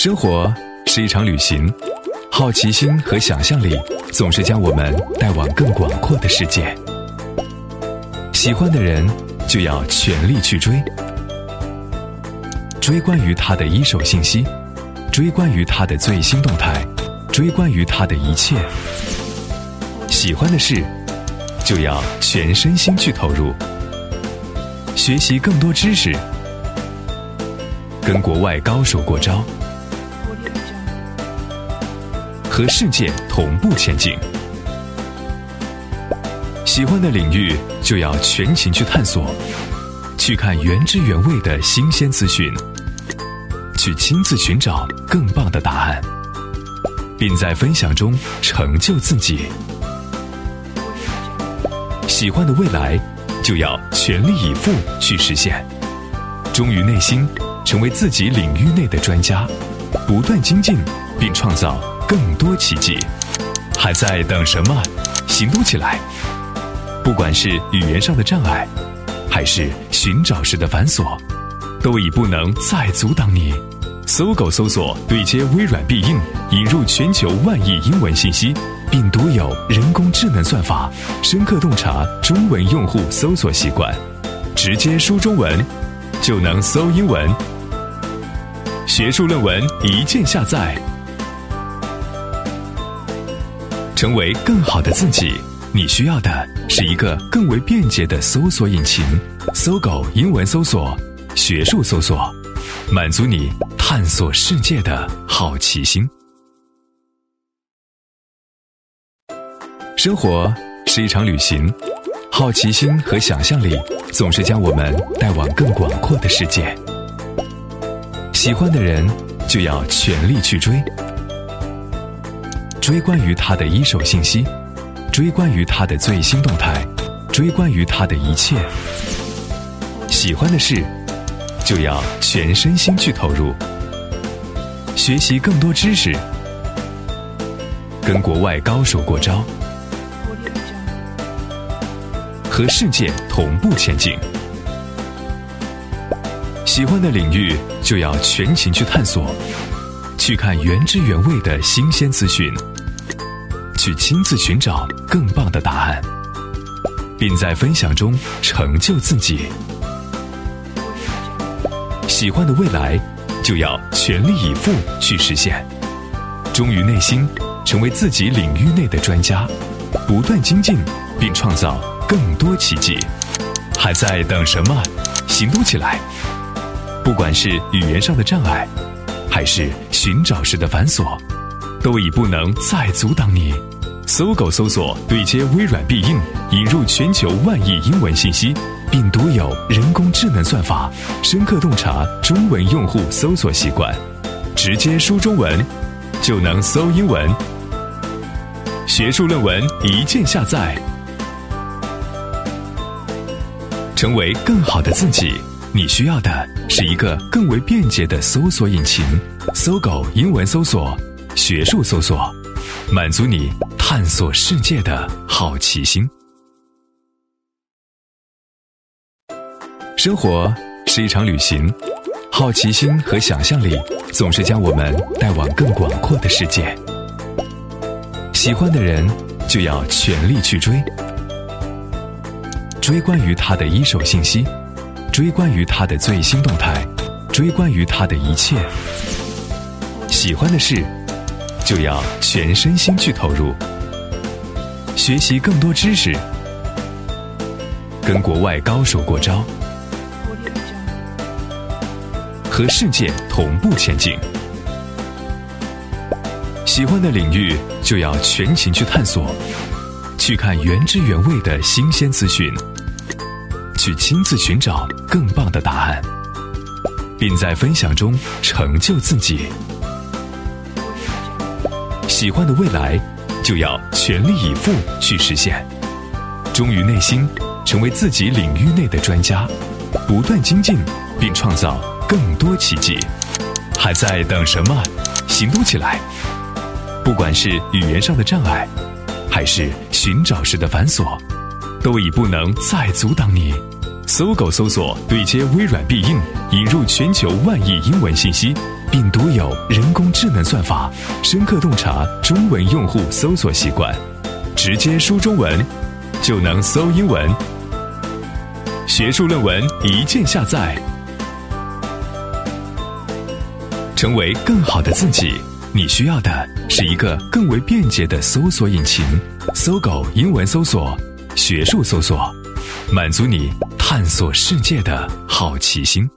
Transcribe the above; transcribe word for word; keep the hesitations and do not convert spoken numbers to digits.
生活是一场旅行，好奇心和想象力总是将我们带往更广阔的世界。喜欢的人就要全力去追，追关于他的一手信息，追关于他的最新动态，追关于他的一切。喜欢的事就要全身心去投入，学习更多知识，跟国外高手过招，和世界同步前进。喜欢的领域就要全情去探索，去看原汁原味的新鲜资讯，去亲自寻找更棒的答案，并在分享中成就自己。喜欢的未来就要全力以赴去实现，忠于内心，成为自己领域内的专家，不断精进并创造更多奇迹。还在等什么？行动起来！不管是语言上的障碍，还是寻找时的繁琐，都已不能再阻挡你。搜狗搜索对接微软必应，引入全球万亿英文信息，并独有人工智能算法，深刻洞察中文用户搜索习惯，直接输中文就能搜英文。学术论文一键下载，成为更好的自己。你需要的是一个更为便捷的搜索引擎。搜狗英文搜索，学术搜索，满足你探索世界的好奇心。生活是一场旅行，好奇心和想象力总是将我们带往更广阔的世界。喜欢的人就要全力去追，追关于他的一手信息，追关于他的最新动态，追关于他的一切。喜欢的事就要全身心去投入，学习更多知识，跟国外高手过招，和世界同步前进。喜欢的领域就要全情去探索，去看原汁原味的新鲜资讯，去亲自寻找更棒的答案，并在分享中成就自己。喜欢的未来就要全力以赴去实现，忠于内心，成为自己领域内的专家，不断精进并创造更多奇迹。还在等什么？行动起来！不管是语言上的障碍，还是寻找时的繁琐，都已不能再阻挡你。搜狗搜索对接微软必应，引入全球万亿英文信息，并独有人工智能算法，深刻洞察中文用户搜索习惯，直接输中文就能搜英文。学术论文一键下载，成为更好的自己。你需要的是一个更为便捷的搜索引擎。搜狗英文搜索，学术搜索，满足你探索世界的好奇心。生活是一场旅行，好奇心和想象力总是将我们带往更广阔的世界。喜欢的人就要全力去追，追关于他的一手信息，追关于他的最新动态，追关于他的一切。喜欢的事就要全身心去投入，学习更多知识，跟国外高手过招，和世界同步前进。喜欢的领域就要全情去探索，去看原汁原味的新鲜资讯，去亲自寻找更棒的答案，并在分享中成就自己。喜欢的未来就要全力以赴去实现，忠于内心，成为自己领域内的专家，不断精进并创造更多奇迹。还在等什么？行动起来！不管是语言上的障碍，还是寻找时的繁琐，都已不能再阻挡你。搜狗搜索对接微软必应，引入全球万亿英文信息， 并独有人工智能算法，深刻洞察中文用户搜索习惯，直接输中文就能搜英文。学术论文一键下载，成为更好的自己，你需要的是一个更为便捷的搜索引擎。搜狗英文搜索，学术搜索，满足你探索世界的好奇心。